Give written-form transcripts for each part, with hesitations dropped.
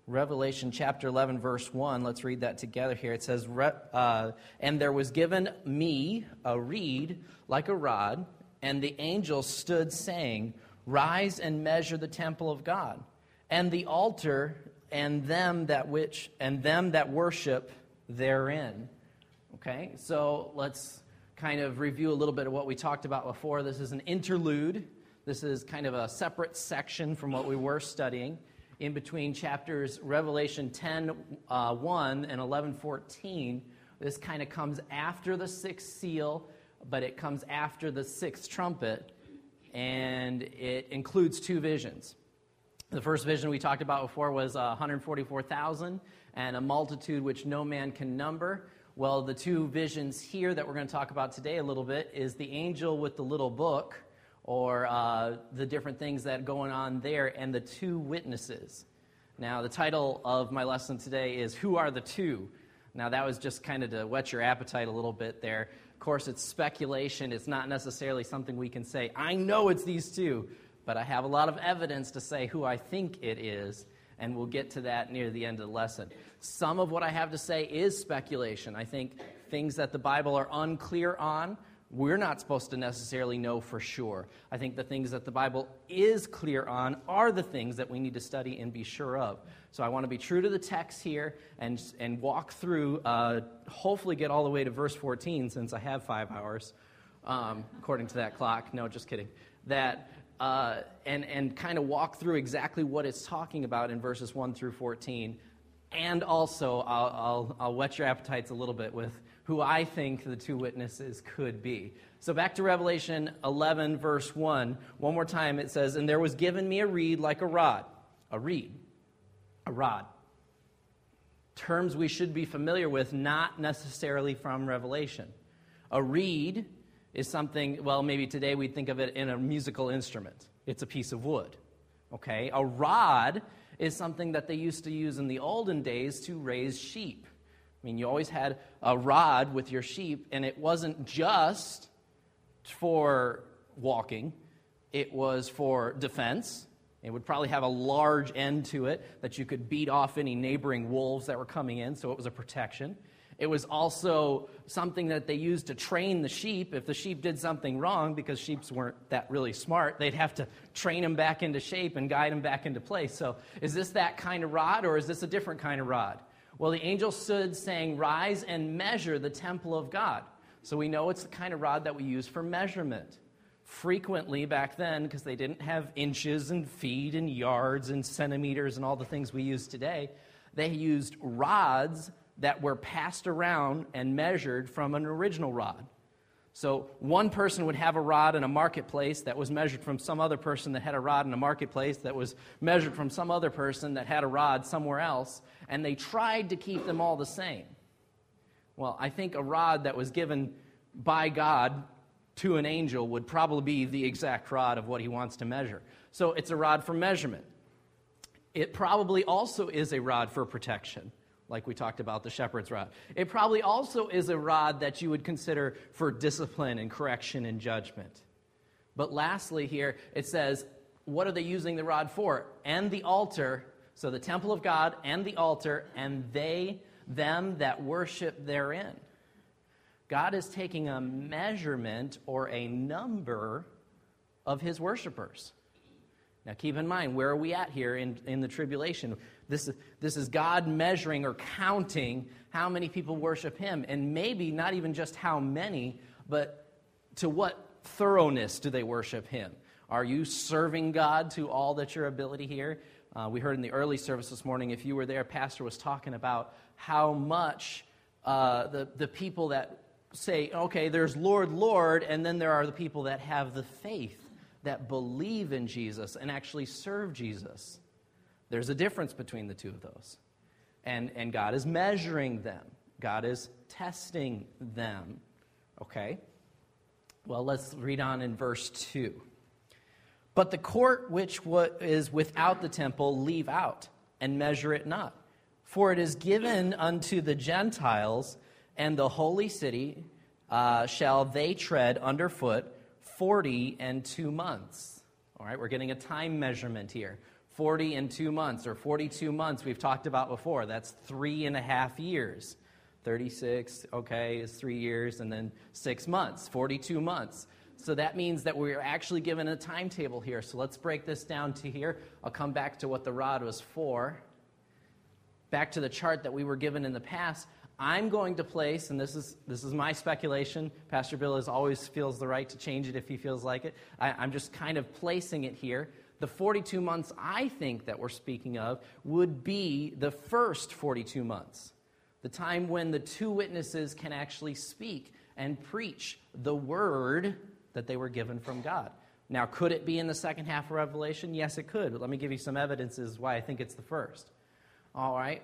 Revelation chapter 11, verse 1. Let's read that together here. It says, "And there was given me a reed like a rod, and the angel stood saying, 'Rise and measure the temple of God, and the altar, and them that worship therein.'" Okay, so let's kind of review a little bit of what we talked about before. This is an interlude. This is kind of a separate section from what we were studying in between chapters Revelation 10:1 and 11:14. This kind of comes after the sixth seal, but it comes after the sixth trumpet, and it includes two visions. The first vision we talked about before was 144,000 and a multitude which no man can number. Well, the two visions here that we're going to talk about today a little bit is the angel with the little book, or the different things that are going on there, and the two witnesses. Now, the title of my lesson today is, "Who Are the Two?" Now, that was just kind of to whet your appetite a little bit there. Of course, it's speculation. It's not necessarily something we can say, "I know it's these two," but I have a lot of evidence to say who I think it is, and we'll get to that near the end of the lesson. Some of what I have to say is speculation. I think things that the Bible are unclear on, we're not supposed to necessarily know for sure. I think the things that the Bible is clear on are the things that we need to study and be sure of. So I want to be true to the text here and walk through, hopefully get all the way to verse 14, since I have 5 hours, according to that clock. No, just kidding. And kind of walk through exactly what it's talking about in verses 1 through 14. And also, I'll whet your appetites a little bit with who I think the two witnesses could be. So back to Revelation 11, verse 1. One more time it says, "And there was given me a reed like a rod." A reed. A rod. Terms we should be familiar with, not necessarily from Revelation. A reed is something, well, maybe today we'd think of it in a musical instrument. It's a piece of wood. Okay? A rod is something that they used to use in the olden days to raise sheep. I mean, you always had a rod with your sheep, and it wasn't just for walking. It was for defense. It would probably have a large end to it that you could beat off any neighboring wolves that were coming in, so it was a protection. It was also something that they used to train the sheep. If the sheep did something wrong, because sheep weren't that really smart, they'd have to train them back into shape and guide them back into place. So is this that kind of rod, or is this a different kind of rod? Well, the angel stood saying, "Rise and measure the temple of God." So we know it's the kind of rod that we use for measurement. Frequently back then, because they didn't have inches and feet and yards and centimeters and all the things we use today, they used rods that were passed around and measured from an original rod. So one person would have a rod in a marketplace that was measured from some other person that had a rod in a marketplace that was measured from some other person that had a rod somewhere else, and they tried to keep them all the same. Well, I think a rod that was given by God to an angel would probably be the exact rod of what he wants to measure. So it's a rod for measurement. It probably also is a rod for protection, like we talked about the shepherd's rod. It probably also is a rod that you would consider for discipline and correction and judgment. But lastly here, it says, what are they using the rod for? "And the altar," so the temple of God and the altar, "and them that worship therein." God is taking a measurement or a number of his worshipers. Now keep in mind, where are we at here in the tribulation? This is God measuring or counting how many people worship him, and maybe not even just how many, but to what thoroughness do they worship him? Are you serving God to all that your ability here? We heard in the early service this morning, if you were there, Pastor was talking about how much the people that say, okay, there's Lord, Lord, and then there are the people that have the faith, that believe in Jesus and actually serve Jesus. There's a difference between the two of those. And God is measuring them. God is testing them. Okay? Well, let's read on in verse 2. "But the court which is without the temple leave out, and measure it not. For it is given unto the Gentiles, and the holy city shall they tread underfoot 42 months. All right, we're getting a time measurement here. 40 and 2 months, or 42 months we've talked about before. That's 3.5 years. 36, okay, is 3 years, and then 6 months, 42 months. So that means that we're actually given a timetable here. So let's break this down to here. I'll come back to what the rod was for. Back to the chart that we were given in the past. I'm going to place, and this is my speculation. Pastor Bill always feels the right to change it if he feels like it. I'm just kind of placing it here. The 42 months I think that we're speaking of would be the first 42 months. The time when the two witnesses can actually speak and preach the word that they were given from God. Now, could it be in the second half of Revelation? Yes, it could. But let me give you some evidences why I think it's the first. All right.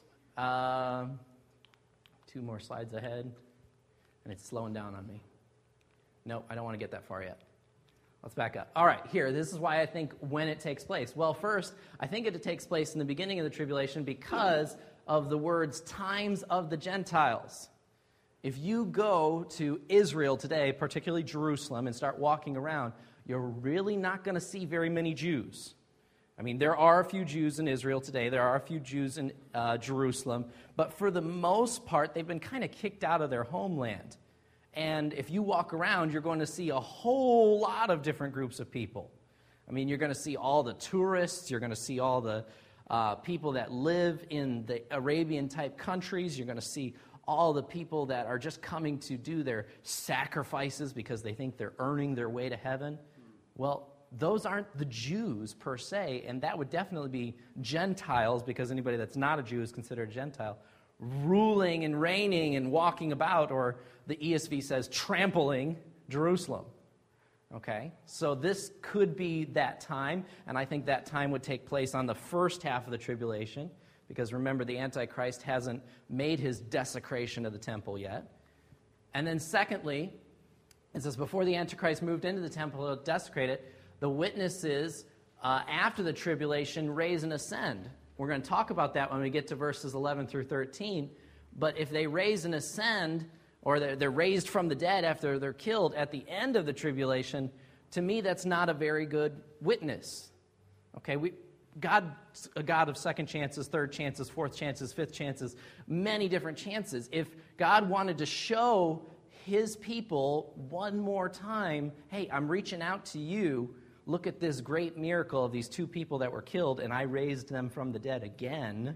2 more slides ahead. And it's slowing down on me. Nope, I don't want to get that far yet. Let's back up. All right, here. This is why I think when it takes place. Well, first, I think it takes place in the beginning of the tribulation because of the words times of the Gentiles. If you go to Israel today, particularly Jerusalem, and start walking around, you're really not going to see very many Jews. I mean, there are a few Jews in Israel today. There are a few Jews in Jerusalem. But for the most part, they've been kind of kicked out of their homeland. And if you walk around, you're going to see a whole lot of different groups of people. I mean, you're going to see all the tourists. You're going to see all the people that live in the Arabian-type countries. You're going to see all the people that are just coming to do their sacrifices because they think they're earning their way to heaven. Well, those aren't the Jews per se, and that would definitely be Gentiles, because anybody that's not a Jew is considered a Gentile, ruling and reigning and walking about, or the ESV says trampling Jerusalem. Okay, so this could be that time, and I think that time would take place on the first half of the tribulation, because remember, the Antichrist hasn't made his desecration of the temple yet. And then secondly, it says before the Antichrist moved into the temple to desecrate it, the witnesses after the tribulation raise and ascend. We're going to talk about that when we get to verses 11 through 13. But if they raise and ascend, or they're raised from the dead after they're killed at the end of the tribulation, to me that's not a very good witness. Okay, God's a God of second chances, third chances, fourth chances, fifth chances, many different chances. If God wanted to show his people one more time, hey, I'm reaching out to you. Look at this great miracle of these 2 people that were killed, and I raised them from the dead again.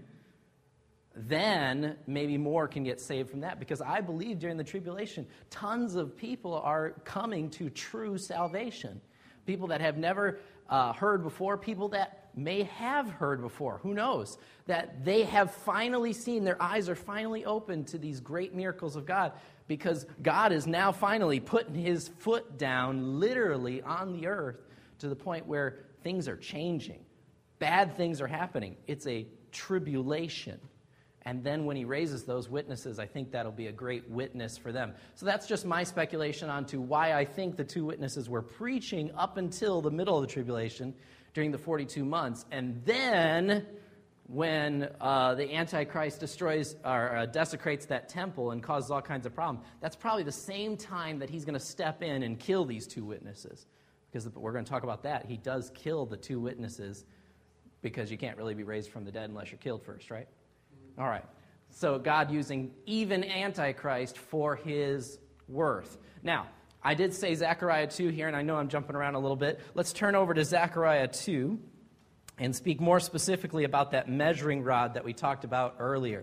Then maybe more can get saved from that, because I believe during the tribulation, tons of people are coming to true salvation. People that have never heard before, people that may have heard before, who knows, that they have finally seen, their eyes are finally open to these great miracles of God, because God is now finally putting his foot down literally on the earth to the point where things are changing. Bad things are happening. It's a tribulation. And then when he raises those witnesses, I think that'll be a great witness for them. So that's just my speculation onto why I think the 2 witnesses were preaching up until the middle of the tribulation during the 42 months. And then when the Antichrist destroys or desecrates that temple and causes all kinds of problems, that's probably the same time that he's going to step in and kill these 2 witnesses. Because we're going to talk about that. He does kill the 2 witnesses, because you can't really be raised from the dead unless you're killed first, right? All right. So God using even Antichrist for his worth. Now, I did say Zechariah 2 here, and I know I'm jumping around a little bit. Let's turn over to Zechariah 2 and speak more specifically about that measuring rod that we talked about earlier.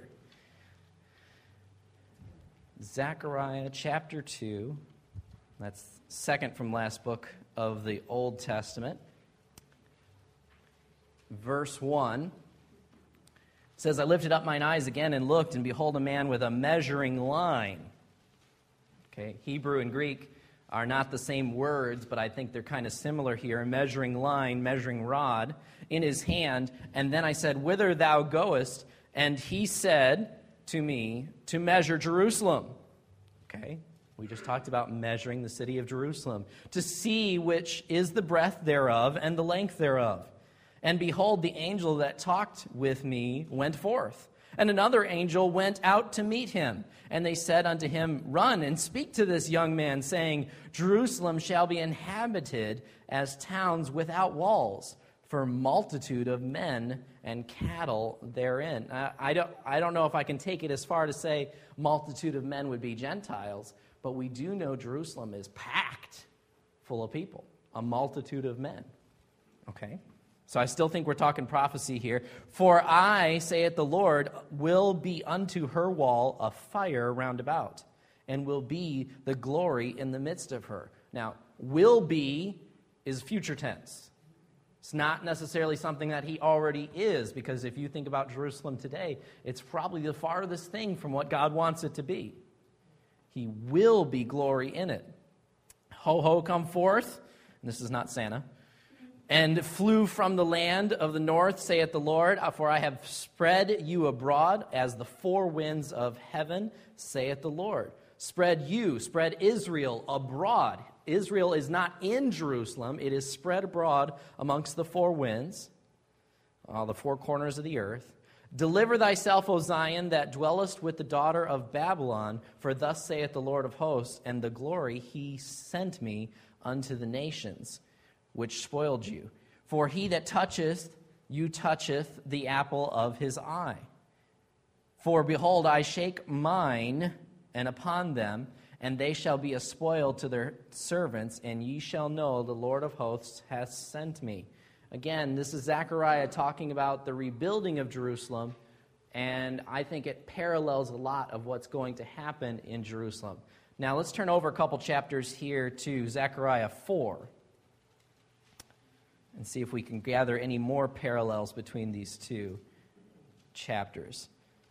Zechariah chapter 2, that's second from last book of the Old Testament. Verse 1 says, I lifted up mine eyes again and looked, and behold, a man with a measuring line. Okay, Hebrew and Greek are not the same words, but I think they're kind of similar here. A measuring line, measuring rod in his hand. And then I said, whither thou goest? And he said to me, to measure Jerusalem. Okay, we just talked about measuring the city of Jerusalem, to see which is the breadth thereof and the length thereof. And behold, the angel that talked with me went forth. And another angel went out to meet him. And they said unto him, run and speak to this young man, saying, Jerusalem shall be inhabited as towns without walls. for multitude of men and cattle therein. I don't know if I can take it as far to say multitude of men would be Gentiles, but we do know Jerusalem is packed full of people, a multitude of men. Okay? So I still think we're talking prophecy here. For I, saith the Lord, will be unto her wall a fire round about, and will be the glory in the midst of her. Now, will be is future tense. It's not necessarily something that he already is, because if you think about Jerusalem today, it's probably the farthest thing from what God wants it to be. He will be glory in it. Ho, ho, come forth. And this is not Santa. And flew from the land of the north, saith the Lord, for I have spread you abroad as the four winds of heaven, saith the Lord. Spread Israel abroad. Israel is not in Jerusalem. It is spread abroad amongst the four winds, the four corners of the earth. Deliver thyself, O Zion, that dwellest with the daughter of Babylon, for thus saith the Lord of hosts, and the glory he sent me unto the nations, which spoiled you. For he that toucheth you toucheth the apple of his eye. For behold, I shake mine and upon them, and they shall be a spoil to their servants, and ye shall know the Lord of hosts hath sent me. Again, this is Zechariah talking about the rebuilding of Jerusalem, and I think it parallels a lot of what's going to happen in Jerusalem. Now, let's turn over a couple chapters here to Zechariah 4 and see if we can gather any more parallels between these two chapters.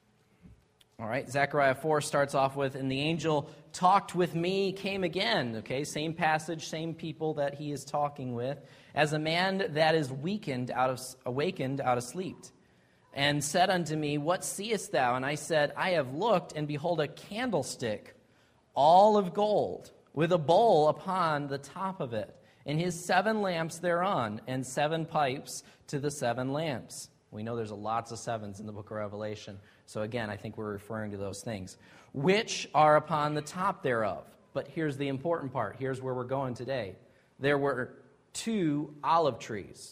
All right, Zechariah 4 starts off with, and the angel talked with me, came again. Okay, same passage, same people that he is talking with, as a man that is awakened out of sleep, and said unto me, what seest thou? And I said, I have looked, and behold, a candlestick, all of gold, with a bowl upon the top of it, and his 7 lamps thereon, and 7 pipes to the 7 lamps. We know there's lots of 7s in the book of Revelation. So again, I think we're referring to those things, which are upon the top thereof. But here's the important part. Here's where we're going today. There were 2 olive trees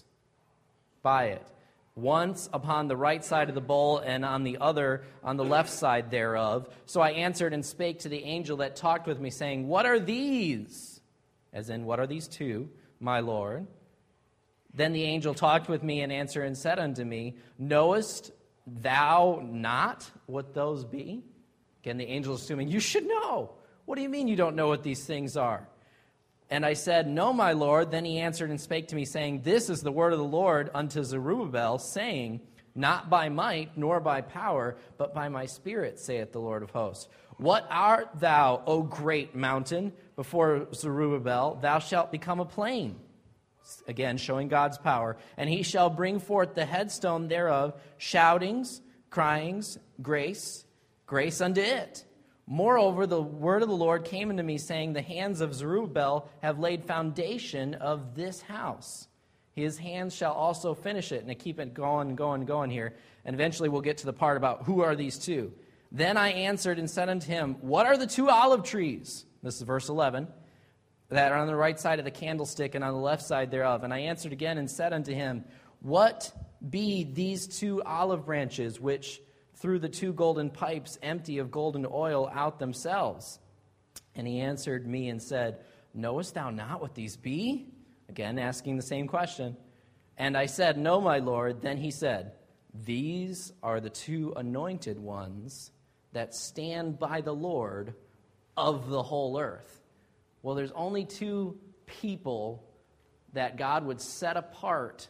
by it, once upon the right side of the bowl, and on the other on the left side thereof. So I answered and spake to the angel that talked with me, saying, what are these? As in, what are these 2, my Lord? Then the angel talked with me and answered and said unto me, knowest thou not what those be? Again, the angel is assuming, you should know. What do you mean you don't know what these things are? And I said, no, my Lord. Then he answered and spake to me, saying, this is the word of the Lord unto Zerubbabel, saying, not by might nor by power, but by my spirit, saith the Lord of hosts. What art thou, O great mountain? Before Zerubbabel, thou shalt become a plain. Again, showing God's power. And he shall bring forth the headstone thereof, shoutings, cryings, grace unto it. Moreover, the word of the Lord came unto me, saying, the hands of Zerubbabel have laid foundation of this house. His hands shall also finish it. And I keep it going here. And eventually we'll get to the part about who are these 2. Then I answered and said unto him, what are the 2 olive trees? This is verse 11. That are on the right side of the candlestick and on the left side thereof. And I answered again and said unto him, what be these 2 olive branches, which through the 2 golden pipes empty of golden oil out themselves? And he answered me and said, knowest thou not what these be? Again, asking the same question. And I said, no, my Lord. Then he said, these are the 2 anointed ones that stand by the Lord of the whole earth. Well, there's only 2 people that God would set apart,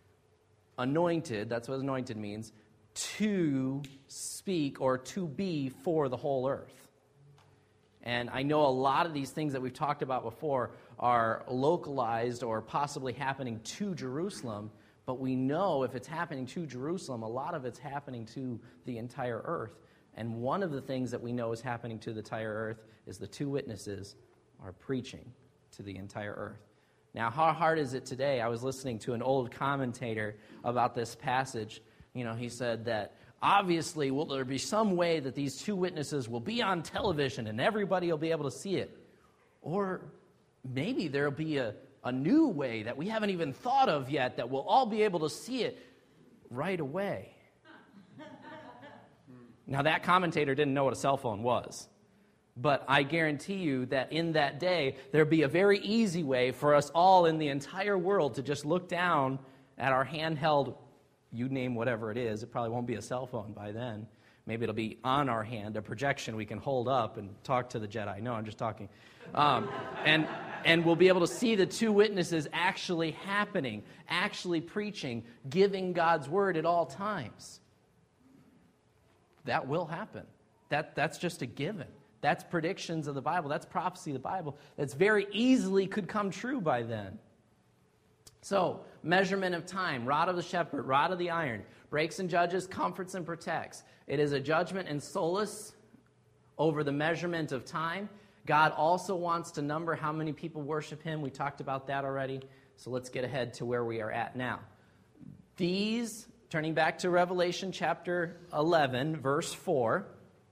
anointed, that's what anointed means, to speak or to be for the whole earth. And I know a lot of these things that we've talked about before are localized or possibly happening to Jerusalem, but we know if it's happening to Jerusalem, a lot of it's happening to the entire earth. And one of the things that we know is happening to the entire earth is the 2 witnesses are preaching to the entire earth. Now, how hard is it today? I was listening to an old commentator about this passage. He said that obviously will there be some way that these 2 witnesses will be on television and everybody will be able to see it. Or maybe there'll be a a new way that we haven't even thought of yet, that we'll all be able to see it right away. Now, that commentator didn't know what a cell phone was. But I guarantee you that in that day, there'd be a very easy way for us all in the entire world to just look down at our handheld, you name whatever it is. It probably won't be a cell phone by then. Maybe it'll be on our hand, a projection we can hold up and talk to the Jedi. No, I'm just talking. And we'll be able to see the two witnesses actually happening, actually preaching, giving God's word at all times. That will happen. That's just a given. That's predictions of the Bible. That's prophecy of the Bible. That's very easily could come true by then. So, measurement of time, rod of the shepherd, rod of the iron, breaks and judges, comforts and protects. It is a judgment and solace over the measurement of time. God also wants to number how many people worship him. We talked about that already. So let's get ahead to where we are at now. These, turning back to Revelation chapter 11, verse 4,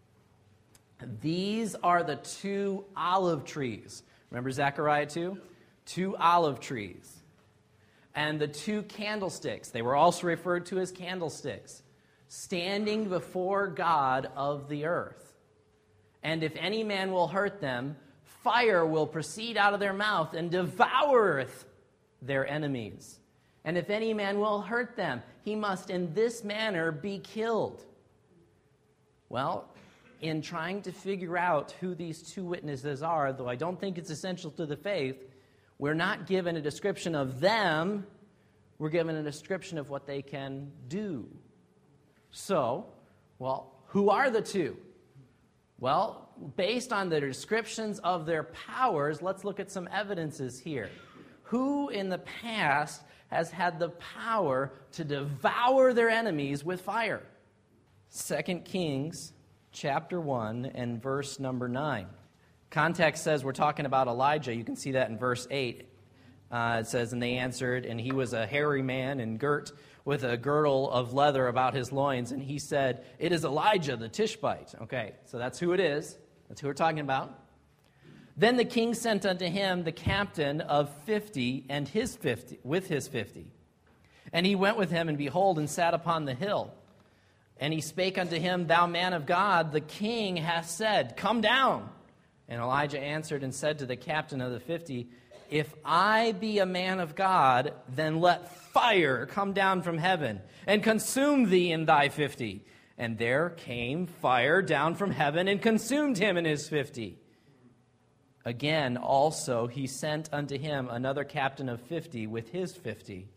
these are the two olive trees. Remember Zechariah 2? Two olive trees. And the two candlesticks, they were also referred to as candlesticks, standing before God of the earth. And if any man will hurt them, fire will proceed out of their mouth and devoureth their enemies. And if any man will hurt them, he must in this manner be killed. Well, in trying to figure out who these two witnesses are, though I don't think it's essential to the faith, we're not given a description of them, we're given a description of what they can do. So, well, who are the two? Well, based on the descriptions of their powers, let's look at some evidences here. Who in the past has had the power to devour their enemies with fire? 2 Kings chapter 1 and verse number 9. Context says we're talking about Elijah. You can see that in verse 8. It says, and they answered, and he was a hairy man and girt with a girdle of leather about his loins. And he said, it is Elijah the Tishbite. Okay, so that's who it is. That's who we're talking about. Then the king sent unto him the captain of 50 and his 50, with his 50. And he went with him, and behold, and sat upon the hill. And he spake unto him, thou man of God, the king hath said, come down. And Elijah answered and said to the captain of the 50, if I be a man of God, then let fire come down from heaven and consume thee and thy 50. And there came fire down from heaven and consumed him and his 50. Again also he sent unto him another captain of 50 with his 50.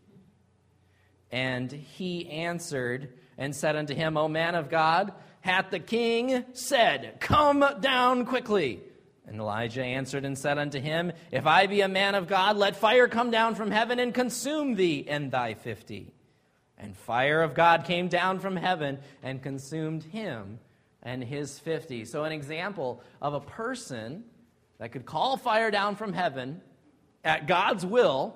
And he answered and said unto him, O man of God, hath the king said, come down quickly. And Elijah answered and said unto him, if I be a man of God, let fire come down from heaven and consume thee and thy 50. And fire of God came down from heaven and consumed him and his 50. So an example of a person that could call fire down from heaven at God's will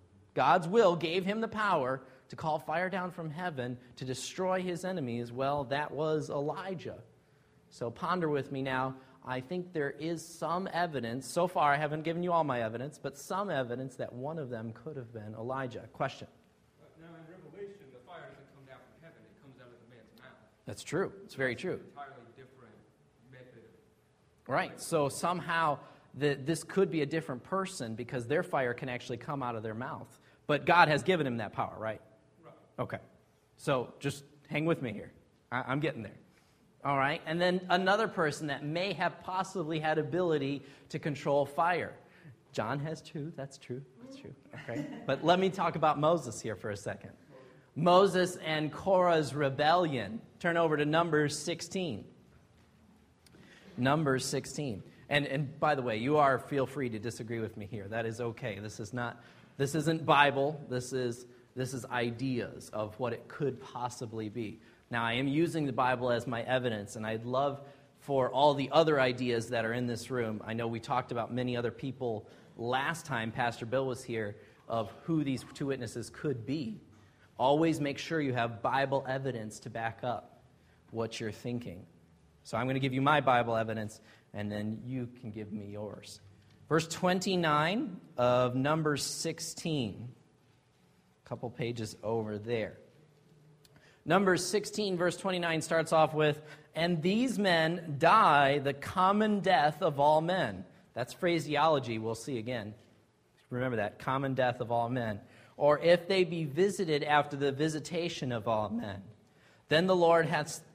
gave him the power to call fire down from heaven to destroy his enemies. Well, that was Elijah. So ponder with me now. I think there is some evidence. So far, I haven't given you all my evidence, but some evidence that one of them could have been Elijah. Question? Now, in Revelation, the fire doesn't come down from heaven. It comes out of the man's mouth. That's true. It's very true. It's an entirely different method. Right. So somehow this could be a different person because their fire can actually come out of their mouth. But God has given him that power, right? Right. Okay. So just hang with me here. I'm getting there. All right, and then another person that may have possibly had ability to control fire. John has two, that's true, okay? But let me talk about Moses here for a second. Moses and Korah's rebellion. Turn over to Numbers 16. Numbers 16. And by the way, feel free to disagree with me here. That is okay. This isn't Bible, this is ideas of what it could possibly be. Now, I am using the Bible as my evidence, and I'd love for all the other ideas that are in this room. I know we talked about many other people last time Pastor Bill was here of who these two witnesses could be. Always make sure you have Bible evidence to back up what you're thinking. So I'm going to give you my Bible evidence, and then you can give me yours. Verse 29 of Numbers 16. A couple pages over there. Numbers 16, verse 29 starts off with, "And these men die the common death of all men." That's phraseology we'll see again. Remember that, common death of all men. "Or if they be visited after the visitation of all men, then the Lord hath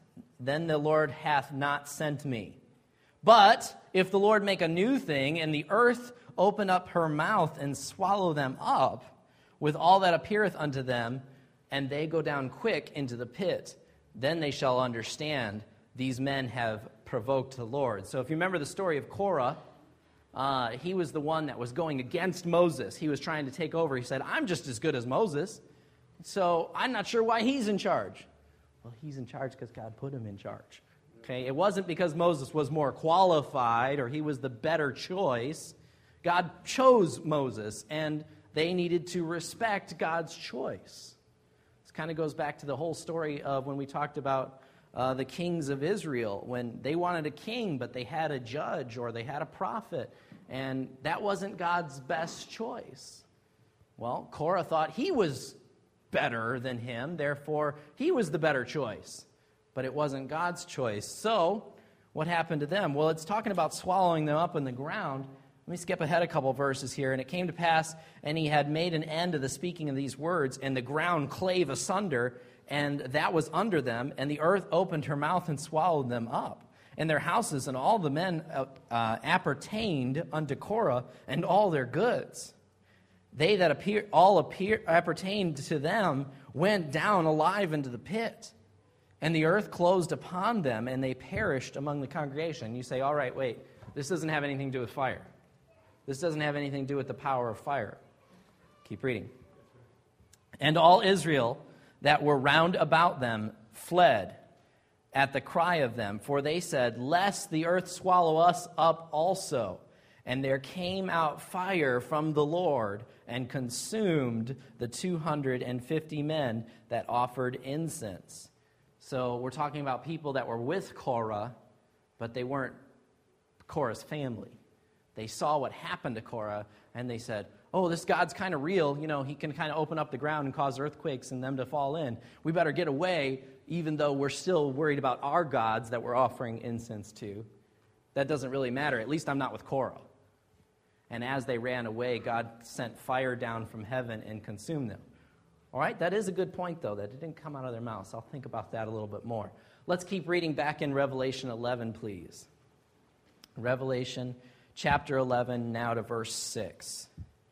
not sent me. But if the Lord make a new thing, and the earth open up her mouth and swallow them up, with all that appeareth unto them, and they go down quick into the pit, then they shall understand these men have provoked the Lord." So if you remember the story of Korah, he was the one that was going against Moses. He was trying to take over. He said, "I'm just as good as Moses, so I'm not sure why he's in charge." Well, he's in charge because God put him in charge. Okay, it wasn't because Moses was more qualified or he was the better choice. God chose Moses, and they needed to respect God's choice. This kind of goes back to the whole story of when we talked about the kings of Israel, when they wanted a king, but they had a judge or they had a prophet, and that wasn't God's best choice. Well, Korah thought he was better than him, therefore he was the better choice. But it wasn't God's choice. So, what happened to them? Well, it's talking about swallowing them up in the ground. Let me skip ahead a couple verses here. "And it came to pass, and he had made an end of the speaking of these words, and the ground clave asunder, and that was under them, and the earth opened her mouth and swallowed them up. And their houses and all the men appertained unto Korah, and all their goods. They that appertained to them went down alive into the pit. And the earth closed upon them, and they perished among the congregation." You say, all right, wait, this doesn't have anything to do with fire. This doesn't have anything to do with the power of fire. Keep reading. "And all Israel that were round about them fled at the cry of them, for they said, Lest the earth swallow us up also. And there came out fire from the Lord, and consumed the 250 men that offered incense." So we're talking about people that were with Korah, but they weren't Korah's family. They saw what happened to Korah, and they said, "Oh, this God's kind of real. You know, he can kind of open up the ground and cause earthquakes and them to fall in. We better get away, even though we're still worried about our gods that we're offering incense to. That doesn't really matter. At least I'm not with Korah." And as they ran away, God sent fire down from heaven and consumed them. All right, that is a good point, though, that it didn't come out of their mouths. I'll think about that a little bit more. Let's keep reading back in Revelation 11, please. Revelation chapter 11, now to verse 6.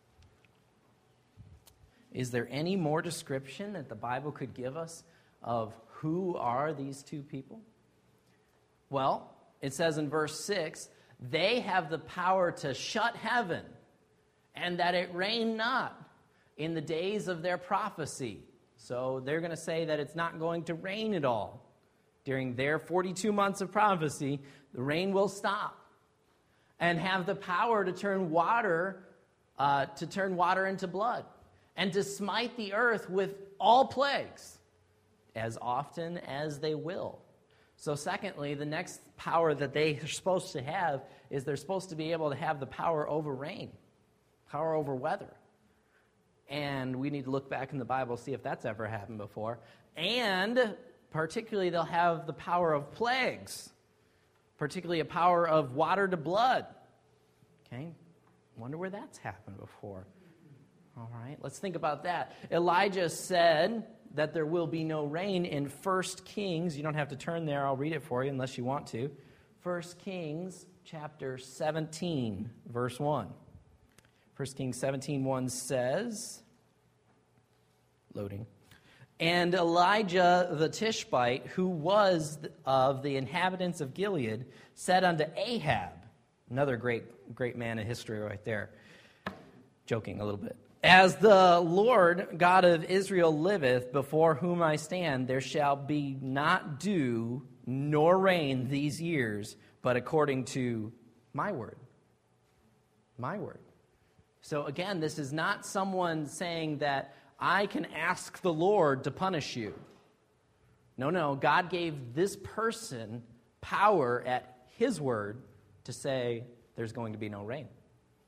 Is there any more description that the Bible could give us of who are these two people? Well, it says in verse 6, "They have the power to shut heaven, and that it rain not in the days of their prophecy." So they're going to say that it's not going to rain at all. During their 42 months of prophecy, the rain will stop. And have the power to turn water into blood, and to smite the earth with all plagues, as often as they will. So secondly, the next power that they are supposed to have is they're supposed to be able to have the power over rain, power over weather. And we need to look back in the Bible, see if that's ever happened before. And particularly, they'll have the power of plagues, particularly a power of water to blood. Okay, wonder where that's happened before. All right, let's think about that. Elijah said that there will be no rain in 1 Kings. You don't have to turn there. I'll read it for you unless you want to. 1 Kings chapter 17, verse 1. 1 Kings 17:1 says, loading, "And Elijah the Tishbite, who was of the inhabitants of Gilead, said unto Ahab," another great man in history right there, joking a little bit, "As the Lord God of Israel liveth, before whom I stand, there shall be not dew nor rain these years, but according to my word." My word. So again, this is not someone saying that I can ask the Lord to punish you. No, God gave this person power at his word to say there's going to be no rain.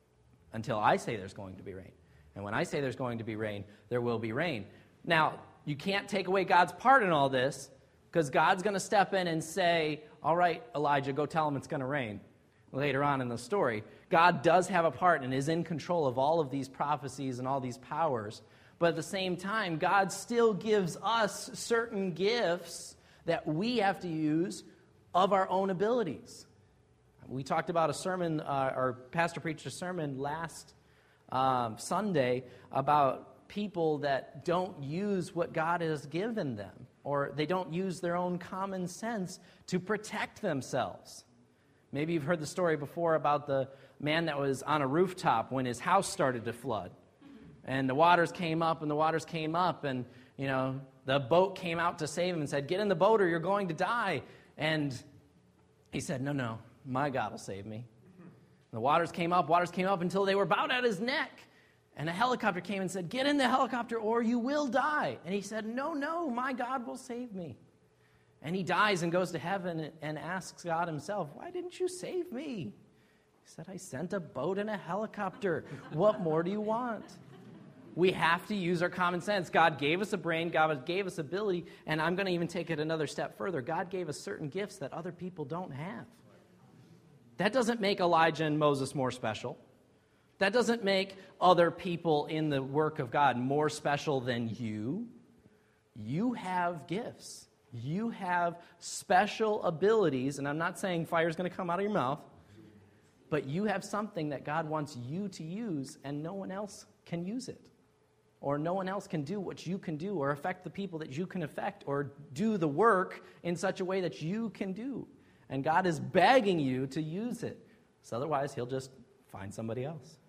until I say there's going to be rain. And when I say there's going to be rain, there will be rain. Now, you can't take away God's part in all this, because God's going to step in and say, all right, Elijah, go tell him it's going to rain. Later on in the story, God does have a part and is in control of all of these prophecies and all these powers. But at the same time, God still gives us certain gifts that we have to use of our own abilities. We talked about a sermon, our pastor preached a sermon last Sunday about people that don't use what God has given them, or they don't use their own common sense to protect themselves. Maybe you've heard the story before about the man that was on a rooftop when his house started to flood. And the waters came up, and the waters came up, and, the boat came out to save him and said, get in the boat or you're going to die. And he said, no, my God will save me. And the waters came up until they were about at his neck. And a helicopter came and said, get in the helicopter or you will die. And he said, no, my God will save me. And he dies and goes to heaven and asks God himself, why didn't you save me? He said, I sent a boat and a helicopter. What more do you want? We have to use our common sense. God gave us a brain. God gave us ability. And I'm going to even take it another step further. God gave us certain gifts that other people don't have. That doesn't make Elijah and Moses more special. That doesn't make other people in the work of God more special than you. You have gifts. You have special abilities. And I'm not saying fire is going to come out of your mouth. But you have something that God wants you to use, and no one else can use it. Or no one else can do what you can do, or affect the people that you can affect, or do the work in such a way that you can do. And God is begging you to use it. So otherwise, he'll just find somebody else.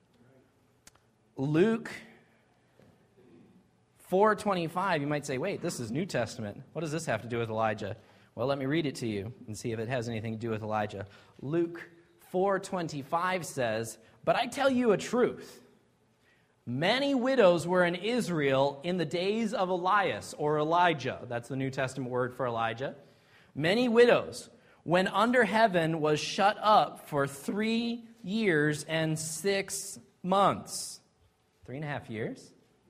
Luke 4:25, you might say, wait, this is New Testament. What does this have to do with Elijah? Well, let me read it to you and see if it has anything to do with Elijah. Luke 4:25 says, but I tell you a truth. Many widows were in Israel in the days of Elias, or Elijah. That's the New Testament word for Elijah. Many widows, when under heaven was shut up for 3 years and 6 months. 3.5 years?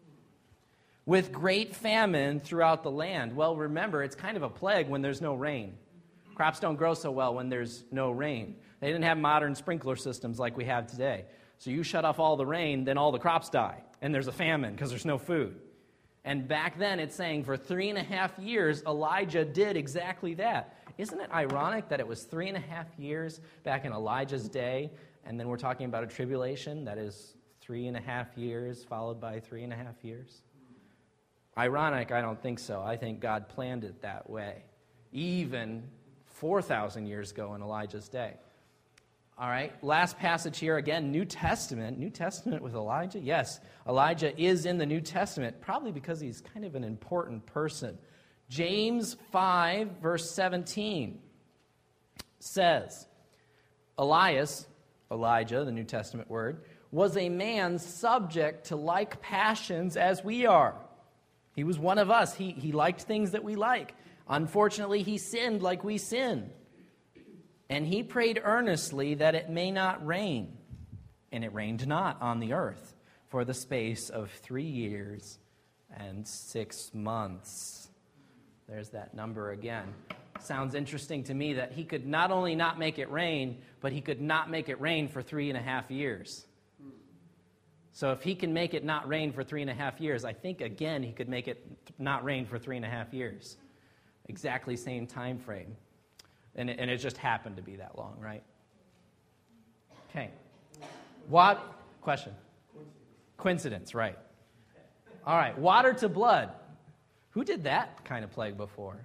With great famine throughout the land. Well, remember, it's kind of a plague when there's no rain. Crops don't grow so well when there's no rain. They didn't have modern sprinkler systems like we have today. So you shut off all the rain, then all the crops die. And there's a famine because there's no food. And back then it's saying for 3.5 years, Elijah did exactly that. Isn't it ironic that it was 3.5 years back in Elijah's day, and then we're talking about a tribulation that is 3.5 years followed by 3.5 years? Ironic? I don't think so. I think God planned it that way, even 4,000 years ago in Elijah's day. All right, last passage here, again, New Testament. New Testament with Elijah? Yes, Elijah is in the New Testament, probably because he's kind of an important person. James 5, verse 17 says, Elijah, the New Testament word, was a man subject to like passions as we are. He was one of us. He liked things that we like. Unfortunately, he sinned like we sin. And he prayed earnestly that it may not rain. And it rained not on the earth for the space of 3 years and 6 months. There's that number again. Sounds interesting to me that he could not only not make it rain, but he could not make it rain for 3.5 years. So if he can make it not rain for 3.5 years, I think, again, he could make it not rain for 3.5 years. Exactly same time frame. And it just happened to be that long, right? Okay. What? Question. Coincidence, right. All right. Water to blood. Who did that kind of plague before?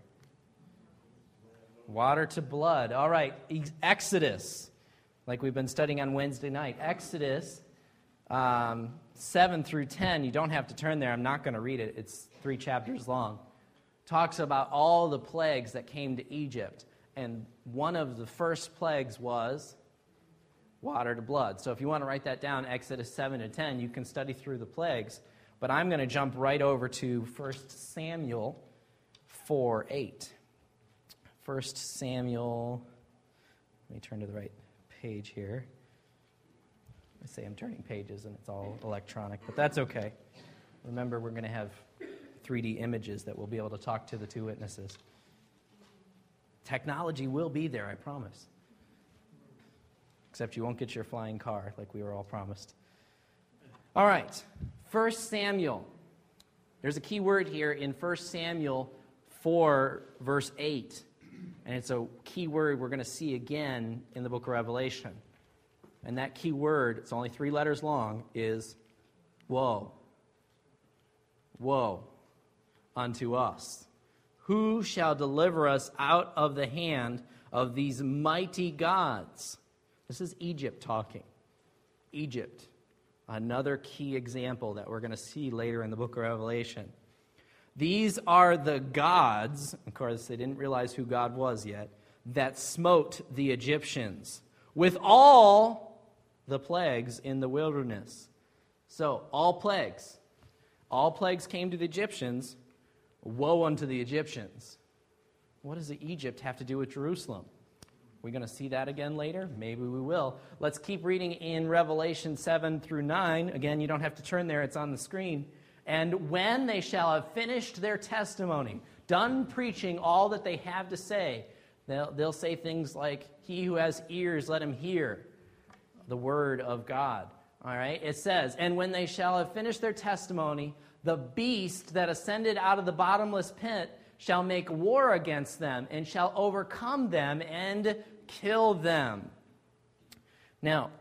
Water to blood. All right. Exodus. Like we've been studying on Wednesday night. Exodus 7 through 10. You don't have to turn there. I'm not going to read it. It's 3 chapters long. Talks about all the plagues that came to Egypt. And one of the first plagues was water to blood. So if you want to write that down, Exodus 7 to 10, you can study through the plagues. But I'm going to jump right over to 1 Samuel 4:8. 1 Samuel, let me turn to the right page here. I say I'm turning pages and it's all electronic, but that's okay. Remember, we're going to have 3D images that we'll be able to talk to the two witnesses. Technology will be there, I promise. Except you won't get your flying car like we were all promised. All right, 1 Samuel. There's a key word here in 1 Samuel 4, verse 8. And it's a key word we're going to see again in the book of Revelation. And that key word, it's only 3 letters long, is woe. Woe unto us. Who shall deliver us out of the hand of these mighty gods? This is Egypt talking. Egypt, another key example that we're going to see later in the book of Revelation. These are the gods, of course they didn't realize who God was yet, that smote the Egyptians with all the plagues in the wilderness. So, all plagues came to the Egyptians. Woe unto the Egyptians. What does Egypt have to do with Jerusalem? We're going to see that again later? Maybe we will. Let's keep reading in Revelation 7 through 9. Again, you don't have to turn there. It's on the screen. And when they shall have finished their testimony, done preaching all that they have to say, they'll say things like, he who has ears, let him hear the word of God. All right? It says, and when they shall have finished their testimony, the beast that ascended out of the bottomless pit shall make war against them and shall overcome them and kill them. Now,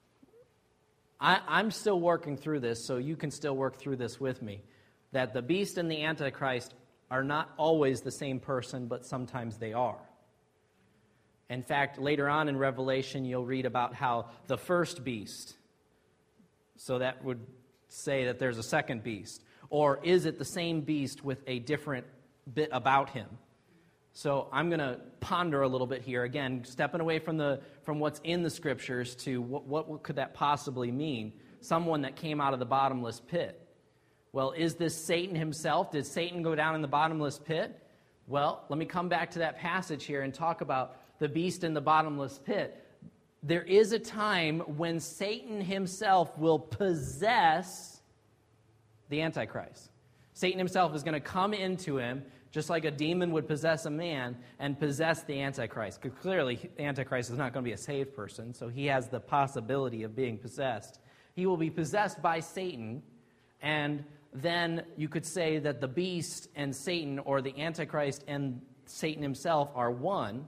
I'm still working through this, so you can still work through this with me, that the beast and the Antichrist are not always the same person, but sometimes they are. In fact, later on in Revelation, you'll read about how the first beast, so that would say that there's a second beast. Or is it the same beast with a different bit about him? So I'm going to ponder a little bit here. Again, stepping away from what's in the Scriptures to what could that possibly mean? Someone that came out of the bottomless pit. Well, is this Satan himself? Did Satan go down in the bottomless pit? Well, let me come back to that passage here and talk about the beast in the bottomless pit. There is a time when Satan himself will possess the Antichrist. Satan himself is going to come into him, just like a demon would possess a man, and possess the Antichrist. Because clearly, the Antichrist is not going to be a saved person, so he has the possibility of being possessed. He will be possessed by Satan, and then you could say that the beast and Satan, or the Antichrist and Satan himself, are one.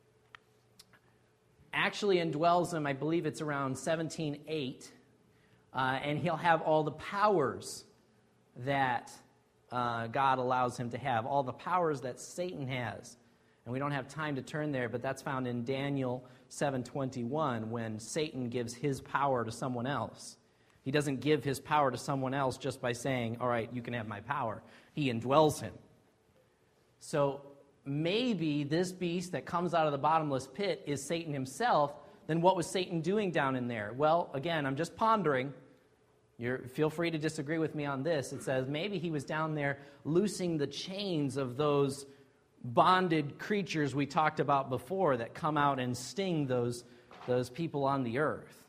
Actually indwells him, I believe it's around 17:8, and he'll have all the powers that God allows him to have, all the powers that Satan has. And we don't have time to turn there, but that's found in Daniel 7:21, when Satan gives his power to someone else. He doesn't give his power to someone else just by saying, all right, you can have my power. He indwells him. So maybe this beast that comes out of the bottomless pit is Satan himself. Then what was Satan doing down in there? Well, again, I'm just pondering. Feel free to disagree with me on this. It says maybe he was down there loosing the chains of those bonded creatures we talked about before that come out and sting those people on the earth.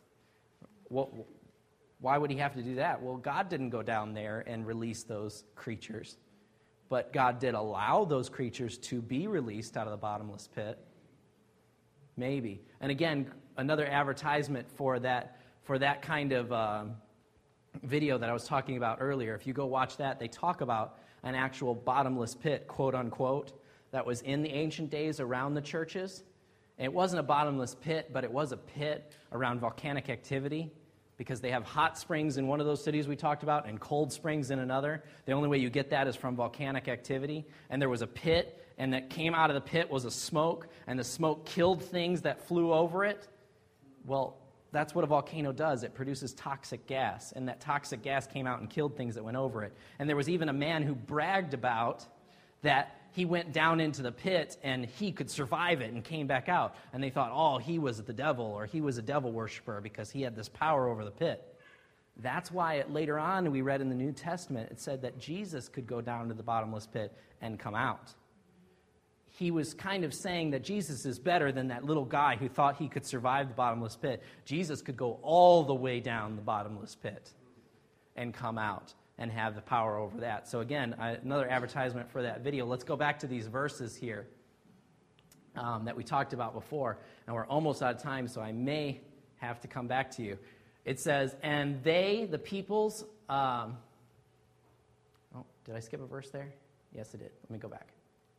Why would he have to do that? Well, God didn't go down there and release those creatures. But God did allow those creatures to be released out of the bottomless pit. Maybe. And again, another advertisement for that kind of video that I was talking about earlier. If you go watch that, they talk about an actual bottomless pit, quote unquote, that was in the ancient days around the churches. And it wasn't a bottomless pit, but it was a pit around volcanic activity, because they have hot springs in one of those cities we talked about and cold springs in another. The only way you get that is from volcanic activity. And there was a pit, and that came out of the pit was a smoke, and the smoke killed things that flew over it. Well, that's what a volcano does. It produces toxic gas, and that toxic gas came out and killed things that went over it. And there was even a man who bragged about that he went down into the pit and he could survive it and came back out. And they thought, oh, he was the devil, or he was a devil worshiper because he had this power over the pit. That's why later on we read in the New Testament, it said that Jesus could go down to the bottomless pit and come out. he was kind of saying that Jesus is better than that little guy who thought he could survive the bottomless pit. Jesus could go all the way down the bottomless pit and come out and have the power over that. So again, another advertisement for that video. Let's go back to these verses here that we talked about before. And we're almost out of time, so I may have to come back to you. It says, and they, the peoples... oh, did I skip a verse there? Yes, I did. Let me go back.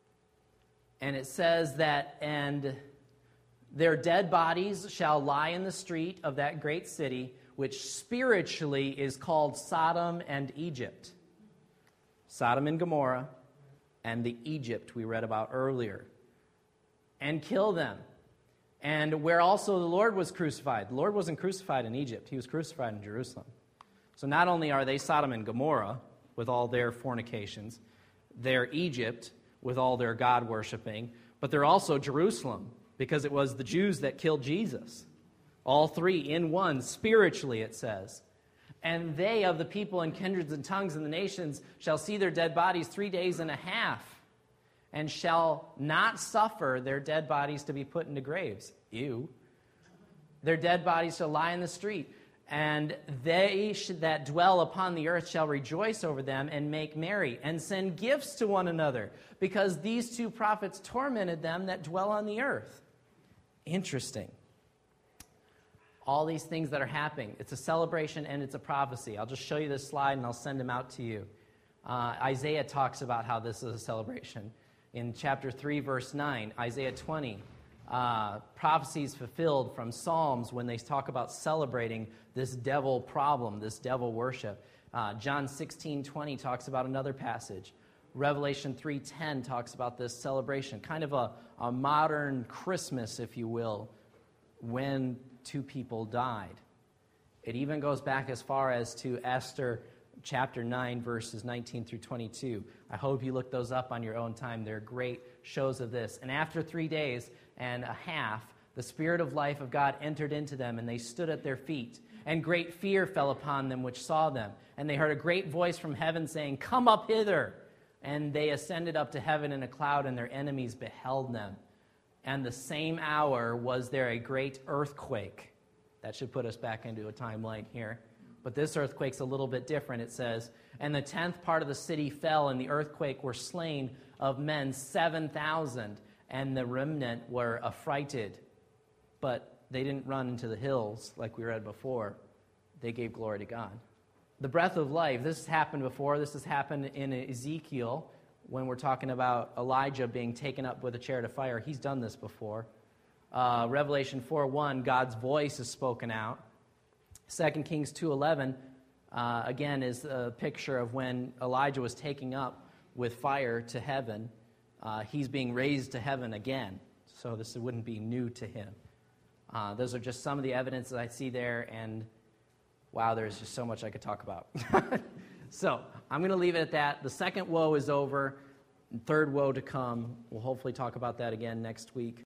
And it says that, and their dead bodies shall lie in the street of that great city, which spiritually is called Sodom and Egypt. Sodom and Gomorrah, and the Egypt we read about earlier. And kill them. And where also the Lord was crucified. The Lord wasn't crucified in Egypt. He was crucified in Jerusalem. So not only are they Sodom and Gomorrah with all their fornications, they're Egypt with all their God-worshiping, but they're also Jerusalem, because it was the Jews that killed Jesus. All three in one, spiritually, it says. And they of the people and kindreds and tongues and the nations shall see their dead bodies 3 days and a half, and shall not suffer their dead bodies to be put into graves. Ew. Their dead bodies shall lie in the street. And they that dwell upon the earth shall rejoice over them and make merry and send gifts to one another, because these two prophets tormented them that dwell on the earth. Interesting. All these things that are happening. It's a celebration and it's a prophecy. I'll just show you this slide and I'll send them out to you. Isaiah talks about how this is a celebration. In chapter 3, verse 9, Isaiah 20, prophecies fulfilled from Psalms when they talk about celebrating this devil problem, this devil worship. John 16:20 talks about another passage. Revelation 3:10 talks about this celebration, kind of a modern Christmas, if you will, when two people died. It even goes back as far as to Esther chapter 9, verses 19 through 22. I hope you look those up on your own time. They're great shows of this. And after 3 days and a half, the Spirit of life of God entered into them, and they stood at their feet. And great fear fell upon them which saw them. And they heard a great voice from heaven saying, "Come up hither." And they ascended up to heaven in a cloud, and their enemies beheld them. And the same hour was there a great earthquake. That should put us back into a timeline here. But this earthquake's a little bit different. It says, and the 10th part of the city fell, and the earthquake were slain of men 7,000, and the remnant were affrighted. But they didn't run into the hills like we read before. They gave glory to God. The breath of life, this has happened before. This has happened in Ezekiel when we're talking about Elijah being taken up with a chariot of fire. He's done this before. Revelation 4:1, God's voice is spoken out. 2 Kings 2:11, again, is a picture of when Elijah was taken up with fire to heaven. He's being raised to heaven again, so this wouldn't be new to him. Those are just some of the evidence that I see there, and wow, there's just so much I could talk about. So I'm going to leave it at that. The second woe is over. Third woe to come. We'll hopefully talk about that again next week.